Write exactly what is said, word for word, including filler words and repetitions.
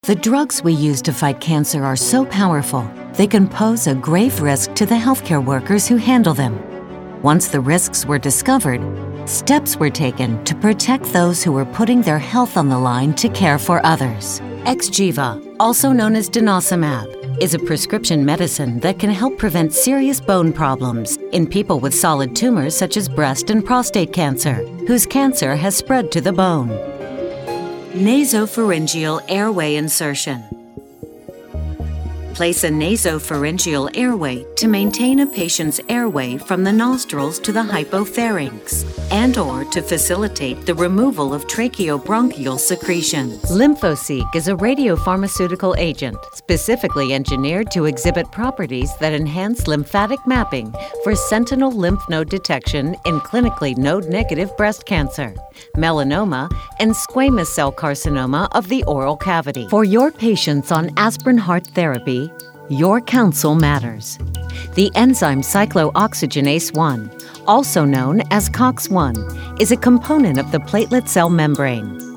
The drugs we use to fight cancer are so powerful, they can pose a grave risk to the healthcare workers who handle them. Once the risks were discovered, steps were taken to protect those who were putting their health on the line to care for others. Xgeva, also known as denosumab, is a prescription medicine that can help prevent serious bone problems in people with solid tumors such as breast and prostate cancer, whose cancer has spread to the bone. Nasopharyngeal airway insertion. Place a nasopharyngeal airway to maintain a patient's airway from the nostrils to the hypopharynx and or to facilitate the removal of tracheobronchial secretions. Lymphoseek is a radiopharmaceutical agent specifically engineered to exhibit properties that enhance lymphatic mapping for sentinel lymph node detection in clinically node-negative breast cancer, melanoma, and squamous cell carcinoma of the oral cavity. For your patients on aspirin heart therapy, your counsel matters. The enzyme cyclooxygenase one, also known as C O X one, is a component of the platelet cell membrane.